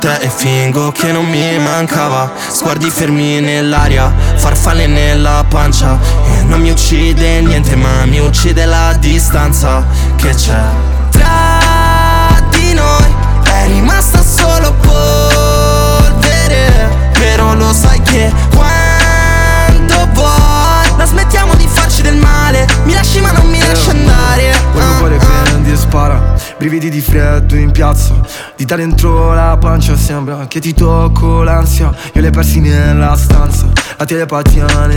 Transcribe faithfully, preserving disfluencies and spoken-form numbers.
te e fingo che non mi mancava. Sguardi fermi nell'aria, farfalle nella pancia. E non mi uccide niente ma mi uccide la distanza che c'è tra di noi. È rimasta solo polvere, però lo sai che quando vuoi la smettiamo di farci del male. Mi lasci ma non mi lasci andare. Quando cuore prendi e spara, brividi di freddo in piazza. Di da dentro la pancia sembra che ti tocco l'ansia. Io le persi nella stanza, la telepatia